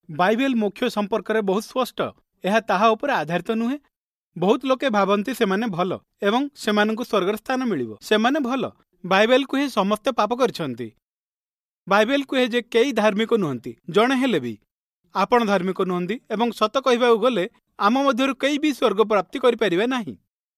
Bible मुख्य संपर्क में बहुत स्पष्ट। यह ताहा उपर आधारित नुहे। बहुत लोके भावती से माने भल एवं सेमानंकु स्वर्गर स्थान मिलिबो। सेमाने भल। बाइबल कुहे समस्ते पाप करछन्ति। बाइबल कुहे जे केई धार्मिक नुहंती, जणे हेले भी आपण धार्मिक नुहंती एवं सत कहिबाकु गले आम मध्यरु केई भी स्वर्ग प्राप्ति करि परिबे नाही।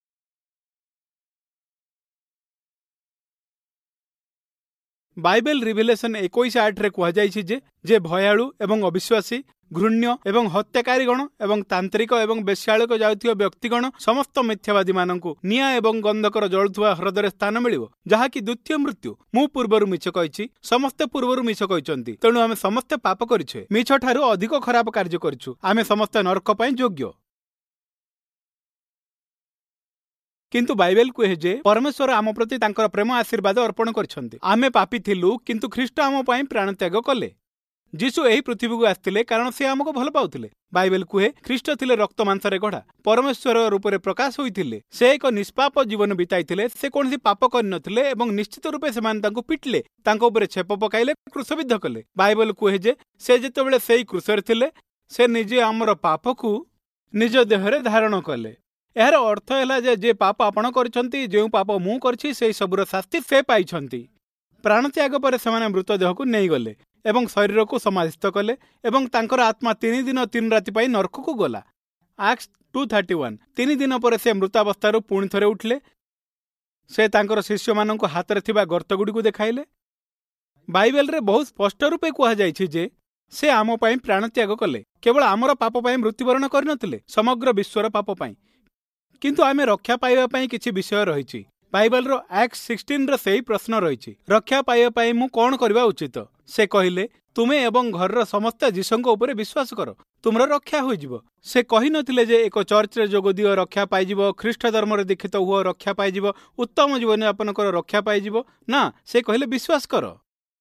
बाइबल रिविलेशन 21:8 रे कुहा जायछि जे भयालु एवं अविश्वासी, घृण्य एवं हत्याकारीगण एवं तांत्रिक एवं बेश्यालक जाउथिया व्यक्तिगण समस्त मिथ्यावादी मानंकु निया एवं गंधकर जळुथुवा हृदय स्थान मिलिबो, जहाकि द्वितीय मृत्यु। मु पूर्वरु मिछ कहिछि, समस्ते पूर्वरु मिछ कहिचंती, तेणु आमे समस्ते पाप करिछे, मिछ ठारू अधिक खराब कार्य करिछु, आमे समस्ते नरक पई योग्य। किंतु बाइबल कुहे जे परमेश्वर आम प्रति तांकर प्रेम आशीर्वाद अर्पण करछन्ते। आमे पापी थिलु किंतु ख्रीष्ट आम पई प्राण त्याग कले। जीशु एही पृथ्वी को आस्तिले कारण से आमको भल पाउथिले। बाइबल कुहे ख्रीष्ट थिले रक्त मांसरे गढ़ा, परमेश्वर रूपे प्रकाश होइथिले। से एक निष्पाप जीवन बिताइथिले। से कोनसी पाप करनथिले एवं निश्चित रूपे सेमान तांको पिटले, तांको उपरे छेप पकाइले, क्रूसबिद्ध कले। बाइबल कुहे जे से जेतेबेले सेही क्रूसरे थिले, से निजे आमर पापकु निज देहरे धारण कले। यार अर्थ है जे पाप आपण करछन्ती, जे पाप मु करछि, सेही सबुर शास्ति से पाइछन्ती। प्राण त्याग पर सेमाने मृतदेह को नहीं गले एवं शरीर को समाधिस्थ कले एवं तांकर आत्मा 3 दिन 3 राति पाई नरक को गला। एक्ट्स 2:31। 3 दिन पर से मृतावस्थार पुणी थरे उठले। से तांकर शिष्य मानक हाथ रे थिबा गर्त गुडी को देखाइले। बाइबल रे बहुत स्पष्ट रूपे कुहा जायछि जे से आम पई प्राण त्याग कले। केवल आमर पाप पई मृत्युवरण करनथिले, समग्र विश्वर पाप पई। किंतु आमे रक्षा पाइबा पई किछि विषय रहिछि। बाइबल रो एक्ट 16 रो सेही प्रश्न रहिछि, रक्षा पाइबा पई मु कोन करबा उचित? से कहिले, तुमे एवं घर समस्त जीशुଙ୍କ उपरे विश्वास करो, तुमर रक्षा होई जिवो। से कहि नथिले जे एक चर्च रे जोग दियो रक्षा पाई जिवो, ख्रीष्ट धर्म रे दीक्षित हुओ रक्षा पाई जिवो, उत्तम जीवन यापन करो रक्षा पाई जिवो। ना, से कहिले विश्वास करो।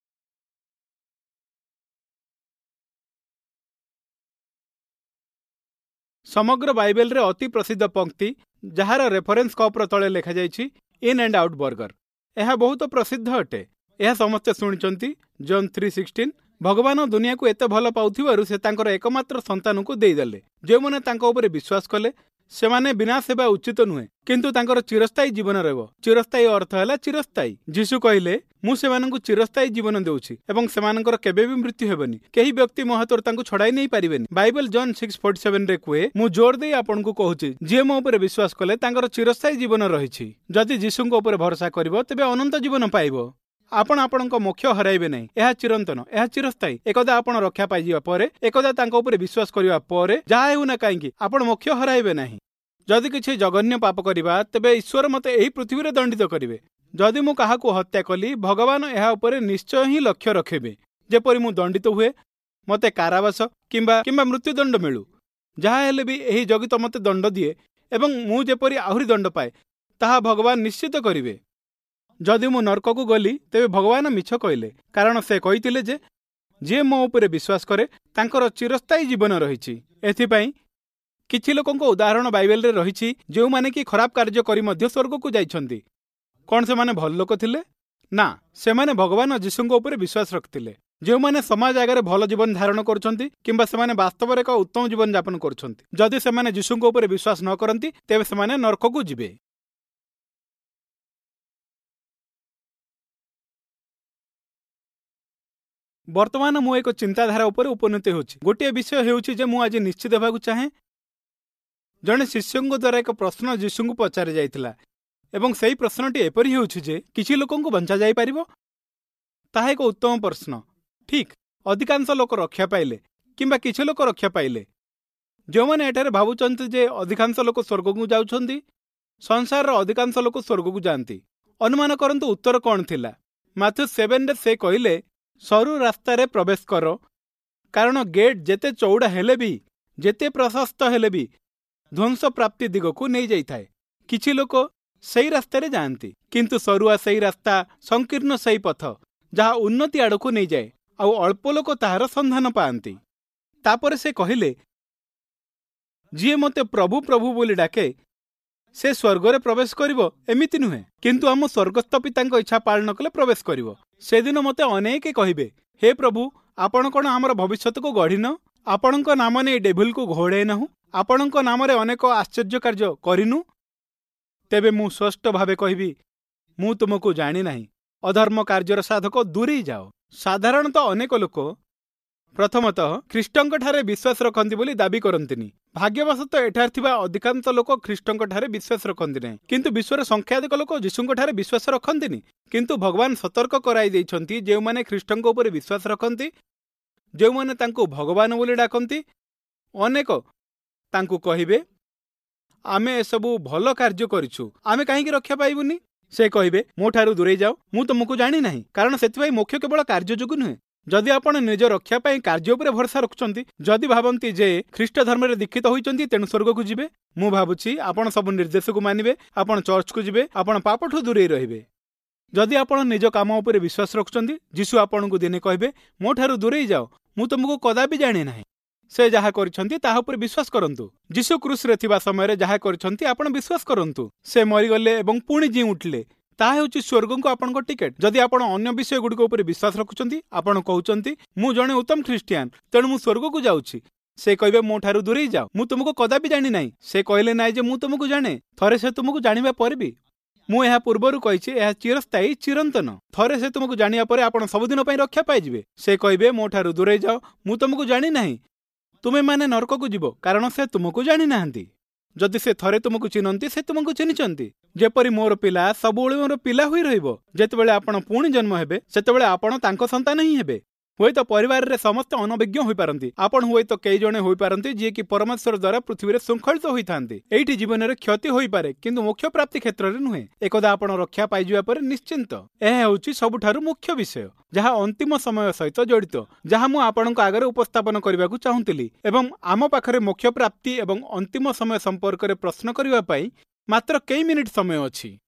समग्र बाइबल रे अति प्रसिद्ध पंक्ति जहार रेफरेंस कपर तले लिखा जायछि, इन एंड आउट बर्गर। यह बहुत प्रसिद्ध अटे। यह समस्ते शुणिचंती। जॉन 3:16। भगवान दुनिया को एते भल पाउथिबारु से तांकर एकमात्र संतान को देई देले। जे माने तांको उपरे विश्वास कले से माने विनाश हेबा उचित नुहे, किंतु तांकर चिरस्थायी जीवन रहबो। चिरस्थायी अर्थ हैला चिरस्थायी। यीशु कहिले, मु सेमानंकु चिरस्थायी जीवन देउछि एवं सेमानंकर केबे भी मृत्यु हेबनी। केही व्यक्ति महतोर तांको छडाई नै पारिबेनी। बाइबल जॉन 6:47 रे कुहे, मु जोर देई आपनकु कहूछि, जे मो उपरे विश्वास कले तांकर चिरस्थायी जीवन रहिछि। जदि यीशुଙ୍କ उपरे भरोसा करिवो तेबे अनंत जीवन पाइबो। आपण आपणक मोक्ष हराइबे नहीं। यह चिरंतन, यह चिरस्थायी। एकदा आपण रक्षा पाइजिबा परे, एकदा तांको उपरे विश्वास करिबा परे जहा हेउ ना काहेकि आपण मोक्ष हराइबे नहीं। जदि किछि जघन्य पाप करिबा तेबे ईश्वर मते एही पृथ्वी रे दंडित करिवे। जदि मु काहाकु हत्या कली, भगवान एहा उपरे निश्चय ही लक्ष्य रखिबे। जेपरि मु दंडित हुए, मते कारावास किंबा मृत्युदंड मिलू, जहा हेले भी एही जगत मते दंड दिए एवं मु जेपरि आहुरी दंड पाए, ताहा भगवान निश्चित करिवे। जदि मु नरक को गली तेबे भगवान मिछ कहिले, कारण से कहिथिले जे मो उपरे विश्वास करे तांकर चिरस्थायी जीवन रहिछि। एथिपई किछि लोकंको उदाहरण बाइबल रे रहिछि जे माने कि खराब कार्य करी मध्य स्वर्ग को जाइछन्ति। कोन से माने भल लोक थिले? ना, से माने भगवान यीशुଙ୍କ उपरे विश्वास रखथिले। जे माने समाज आगे भल जीवन धारण करछन्ति किंबा से माने वास्तव रे एक उत्तम जीवन यापन करछन्ति। जदि से माने यीशुଙ୍କ उपरे विश्वास न करन्ति तेबे से माने नरक को जिवे। वर्तमान मु एक चिंताधारा उपर उपनीत होछि। गोटे विषय हेउछि जे मु आज निश्चित हेबाकु चाहे। जने शिष्यଙ୍କ द्वारा एक प्रश्न यीशुଙ୍କୁ पचारि जाइथिला एवं सेही प्रश्नटी एपरि हेउछि जे किछि लोकंको बंचा जाई परिबो। ताहा एक उत्तम प्रश्न। ठीक, अधिकांश लोक रक्षा पाइले किंबा किछि लोक रक्षा पाइले। जो माने एठारे भाबुचंती जे अधिकांश लोक स्वर्ग को जाउछन्ती, संसार रो अधिकांश लोक स्वर्ग को जानती। अनुमान करंतु उत्तर कोन थिला? माथ्यू 7 रे से कहिले, सरू रास्ता रे प्रवेश करो, कारण गेट जेते चौड़ा हेले भी, जेते प्रशस्त हेले भी ध्वंस प्राप्ति दिग को नहीं जाई थाए। किछि लोक सही रास्ता रे जानती, किंतु सरुआ सही रास्ता, संकीर्ण सही पथ जहा उन्नति आड़को नहीं जाए, आउ अल्प लोक ताहार संधान पाआंती। तापर से कहिले, जी मते प्रभु प्रभु बोली डाके से स्वर्ग रे प्रवेश करिवो एमिति नुहे, किंतु आम स्वर्गस्थ पितांक इच्छा पालन कले प्रवेश करिवो। से दिन मते अनेके कहिबे, हे प्रभु, आपण कोन हमर भविष्यत को गढ़िन? ଆପଣଙ୍କ ନାମ ନେଇ ଡେଭିଲକୁ ଘୋଡ଼ାଇ ନାହୁଁ, ଆପଣଙ୍କ ନାମରେ ଅନେକ ଆଶ୍ଚର୍ଯ୍ୟ କାର୍ଯ୍ୟ କରିନୁ, ତେବେ ମୁଁ ସ୍ପଷ୍ଟ ଭାବେ କହିବି, ମୁଁ ତୁମକୁ ଜାଣି ନାହିଁ। ଅଧର୍ମ କାର୍ଯ୍ୟର ସାଧକ ଦୂରେଇ ଯାଅ। ସାଧାରଣତଃ ଅନେକ ଲୋକ ପ୍ରଥମତଃ ଖ୍ରୀଷ୍ଟଙ୍କଠାରେ ବିଶ୍ୱାସ ରଖନ୍ତି ବୋଲି ଦାବି କରନ୍ତିନି। ଭାଗ୍ୟବଶତଃ ଏଠାରେ ଥିବା ଅଧିକାଂଶ ଲୋକ ଖ୍ରୀଷ୍ଟଙ୍କଠାରେ ବିଶ୍ୱାସ ରଖନ୍ତି ନାହିଁ, କିନ୍ତୁ ବିଶ୍ୱର ସଂଖ୍ୟାଧିକ ଲୋକ ଯୀଶୁଙ୍କଠାରେ ବିଶ୍ୱାସ ରଖନ୍ତିନି। କିନ୍ତୁ ଭଗବାନ ସତର୍କ କରାଇ ଦେଇଛନ୍ତି, ଯେଉଁମାନେ ଖ୍ରୀଷ୍ଟଙ୍କ ଉପରେ ବିଶ୍ୱାସ ରଖନ୍ତି, ଯେଉଁମାନେ ତାଙ୍କୁ ଭଗବାନ ବୋଲି ଡାକନ୍ତି, ଅନେକ ତାଙ୍କୁ କହିବେ, ଆମେ ଏସବୁ ଭଲ କାର୍ଯ୍ୟ କରିଛୁ, ଆମେ କାହିଁକି ରକ୍ଷା ପାଇବୁନି? ସେ କହିବେ, ମୋ ଠାରୁ ଦୂରେଇ ଯାଅ, ମୁଁ ତୁମକୁ ଜାଣି ନାହିଁ। କାରଣ ସେଥିପାଇଁ ମୋକ୍ଷ କେବଳ କାର୍ଯ୍ୟ ଯୋଗୁଁ ନୁହେଁ। ଯଦି ଆପଣ ନିଜ ରକ୍ଷା ପାଇଁ କାର୍ଯ୍ୟ ଉପରେ ଭରସା ରଖୁଛନ୍ତି, ଯଦି ଭାବନ୍ତି ଯେ ଖ୍ରୀଷ୍ଟ ଧର୍ମରେ ଦୀକ୍ଷିତ ହୋଇଛନ୍ତି ତେଣୁ ସ୍ୱର୍ଗକୁ ଯିବେ, ମୁଁ ଭାବୁଛି ଆପଣ ସବୁ ନିର୍ଦ୍ଦେଶକୁ ମାନିବେ, ଆପଣ ଚର୍ଚ୍ଚକୁ ଯିବେ, ଆପଣ ପାପଠୁ ଦୂରେଇ ରହିବେ। ଯଦି ଆପଣ ନିଜ କାମ ଉପରେ ବିଶ୍ୱାସ ରଖୁଛନ୍ତି, ଯୀଶୁ ଆପଣଙ୍କୁ ଦିନେ କହିବେ, ମୋ ଠାରୁ ଦୂରେଇ ଯାଅ, ମୁଁ ତୁମକୁ କଦାପି ଜାଣି ନାହିଁ। ସେ ଯାହା କରିଛନ୍ତି ତାହା ଉପରେ ବିଶ୍ୱାସ କରନ୍ତୁ। ଯୀଶୁ କ୍ରୁସରେ ଥିବା ସମୟରେ ଯାହା କରିଛନ୍ତି ଆପଣ ବିଶ୍ୱାସ କରନ୍ତୁ। ସେ ମରିଗଲେ ଏବଂ ପୁଣି ଜି ଉଠିଲେ। ତାହା ହେଉଛି ସ୍ୱର୍ଗକୁ ଆପଣଙ୍କ ଟିକେଟ୍। ଯଦି ଆପଣ ଅନ୍ୟ ବିଷୟ ଗୁଡ଼ିକ ଉପରେ ବିଶ୍ୱାସ ରଖୁଛନ୍ତି, ଆପଣ କହୁଛନ୍ତି, ମୁଁ ଜଣେ ଉତ୍ତମ ଖ୍ରୀଷ୍ଟିଆନ, ତେଣୁ ମୁଁ ସ୍ୱର୍ଗକୁ ଯାଉଛି, ସେ କହିବେ, ମୋ ଠାରୁ ଦୂରେଇ ଯାଅ, ମୁଁ ତୁମକୁ କଦାପି ଜାଣି ନାହିଁ। ସେ କହିଲେ ନାହିଁ ଯେ ମୁଁ ତୁମକୁ ଜାଣେ। ଥରେ ସେ ତୁମକୁ ଜାଣିବା ପରେ ବି, ମୁଁ ଏହା ପୂର୍ବରୁ କହିଛି, ଏହା ଚିରସ୍ଥାୟୀ, ଚିରନ୍ତନ। ଥରେ ସେ ତୁମକୁ ଜାଣିବା ପରେ ଆପଣ ସବୁଦିନ ପାଇଁ ରକ୍ଷା ପାଇଯିବେ। ସେ କହିବେ, ମୋ ଠାରୁ ଦୂରେଇ ଯାଅ, ମୁଁ ତୁମକୁ ଜାଣି ନାହିଁ, ତୁମେମାନେ ନରକକୁ ଯିବ, କାରଣ ସେ ତୁମକୁ ଜାଣି ନାହାନ୍ତି। ଯଦି ସେ ଥରେ ତୁମକୁ ଚିହ୍ନନ୍ତି, ସେ ତୁମକୁ ଚିହ୍ନିଛନ୍ତି। ଯେପରି ମୋର ପିଲା ସବୁବେଳେ ମୋର ପିଲା ହୋଇ ରହିବ। ଯେତେବେଳେ ଆପଣ ପୁଣି ଜନ୍ମ ହେବେ, ସେତେବେଳେ ଆପଣ ତାଙ୍କ ସନ୍ତାନ ହିଁ ହେବେ। ହୁଏତ ପରିବାରରେ ସମସ୍ତେ ଅନଭିଜ୍ଞ ହୋଇପାରନ୍ତି, ଆପଣ ହୁଏତ କେଇ ଜଣେ ହୋଇପାରନ୍ତି ଯିଏକି ପରମେଶ୍ୱର ଦ୍ୱାରା ପୃଥିବୀରେ ଶୃଙ୍ଖଳିତ ହୋଇଥାନ୍ତି। ଏଇଠି ଜୀବନରେ କ୍ଷତି ହୋଇପାରେ, କିନ୍ତୁ ମୋକ୍ଷ ପ୍ରାପ୍ତି କ୍ଷେତ୍ରରେ ନୁହେଁ। ଏକଦା ଆପଣ ରକ୍ଷା ପାଇଯିବା ପରେ ନିଶ୍ଚିନ୍ତ। ଏହା ହେଉଛି ସବୁଠାରୁ ମୁଖ୍ୟ ବିଷୟ, ଯାହା ଅନ୍ତିମ ସମୟ ସହିତ ଜଡ଼ିତ, ଯାହା ମୁଁ ଆପଣଙ୍କ ଆଗରେ ଉପସ୍ଥାପନ କରିବାକୁ ଚାହୁଁଥିଲି। ଏବଂ ଆମ ପାଖରେ ମୋକ୍ଷ ପ୍ରାପ୍ତି ଏବଂ ଅନ୍ତିମ ସମୟ ସମ୍ପର୍କରେ ପ୍ରଶ୍ନ କରିବା ପାଇଁ ମାତ୍ର କେଇ ମିନିଟ୍ ସମୟ ଅଛି।